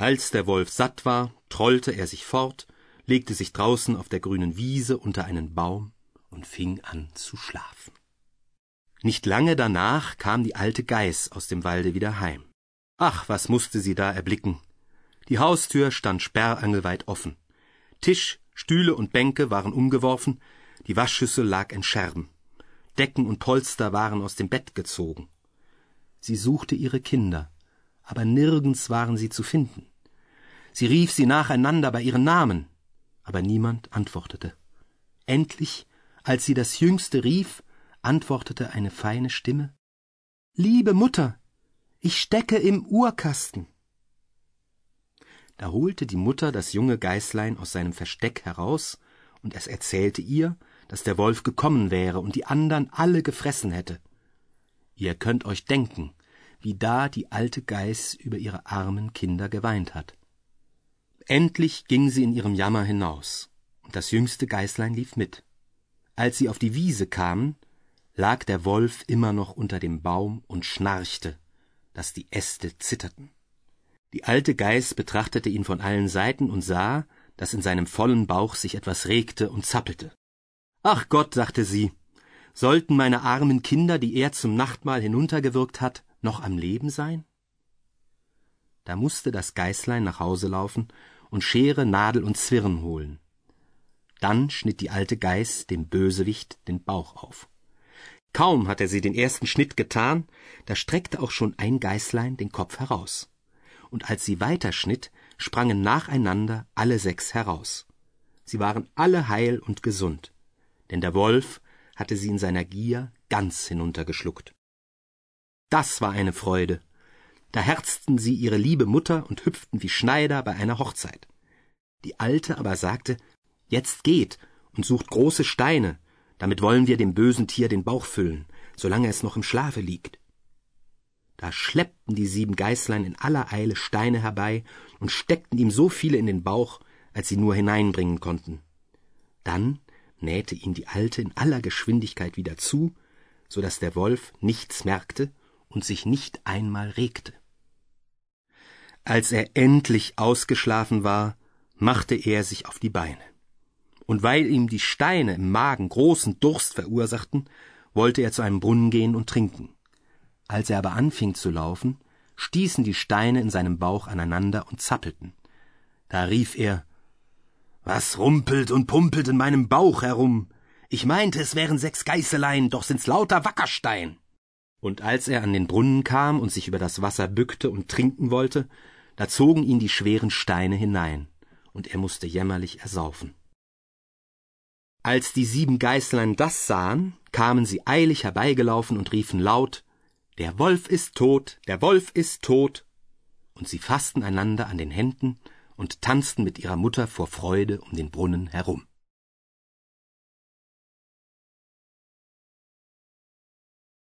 Als der Wolf satt war, trollte er sich fort, legte sich draußen auf der grünen Wiese unter einen Baum und fing an zu schlafen. Nicht lange danach kam die alte Geiß aus dem Walde wieder heim. Ach, was musste sie da erblicken! Die Haustür stand sperrangelweit offen. Tisch, Stühle und Bänke waren umgeworfen, die Waschschüssel lag in Scherben. Decken und Polster waren aus dem Bett gezogen. Sie suchte ihre Kinder, aber nirgends waren sie zu finden. Sie rief sie nacheinander bei ihren Namen, aber niemand antwortete. Endlich, als sie das Jüngste rief, antwortete eine feine Stimme: »Liebe Mutter, ich stecke im Uhrkasten.« Da holte die Mutter das junge Geißlein aus seinem Versteck heraus, und es erzählte ihr, dass der Wolf gekommen wäre und die andern alle gefressen hätte. Ihr könnt euch denken, wie da die alte Geiß über ihre armen Kinder geweint hat. Endlich ging sie in ihrem Jammer hinaus, und das jüngste Geißlein lief mit. Als sie auf die Wiese kamen, lag der Wolf immer noch unter dem Baum und schnarchte, dass die Äste zitterten. Die alte Geiß betrachtete ihn von allen Seiten und sah, dass in seinem vollen Bauch sich etwas regte und zappelte. »Ach Gott«, dachte sie, »sollten meine armen Kinder, die er zum Nachtmahl hinuntergewürgt hat, noch am Leben sein?« Da musste das Geißlein nach Hause laufen und Schere, Nadel und Zwirn holen. Dann schnitt die alte Geiß dem Bösewicht den Bauch auf. Kaum hatte sie den ersten Schnitt getan, da streckte auch schon ein Geißlein den Kopf heraus. Und als sie weiterschnitt, sprangen nacheinander alle 6 heraus. Sie waren alle heil und gesund, denn der Wolf hatte sie in seiner Gier ganz hinuntergeschluckt. Das war eine Freude. Da herzten sie ihre liebe Mutter und hüpften wie Schneider bei einer Hochzeit. Die Alte aber sagte: »Jetzt geht und sucht große Steine, damit wollen wir dem bösen Tier den Bauch füllen, solange es noch im Schlafe liegt.« Da schleppten die 7 Geißlein in aller Eile Steine herbei und steckten ihm so viele in den Bauch, als sie nur hineinbringen konnten. Dann nähte ihn die Alte in aller Geschwindigkeit wieder zu, so daß der Wolf nichts merkte und sich nicht einmal regte. Als er endlich ausgeschlafen war, machte er sich auf die Beine. Und weil ihm die Steine im Magen großen Durst verursachten, wollte er zu einem Brunnen gehen und trinken. Als er aber anfing zu laufen, stießen die Steine in seinem Bauch aneinander und zappelten. Da rief er: »Was rumpelt und pumpelt in meinem Bauch herum? Ich meinte, es wären 6 Geißelein, doch sind's lauter Wackerstein.« Und als er an den Brunnen kam und sich über das Wasser bückte und trinken wollte, da zogen ihn die schweren Steine hinein, und er musste jämmerlich ersaufen. Als die 7 Geißlein das sahen, kamen sie eilig herbeigelaufen und riefen laut: »Der Wolf ist tot, der Wolf ist tot!« Und sie fassten einander an den Händen und tanzten mit ihrer Mutter vor Freude um den Brunnen herum.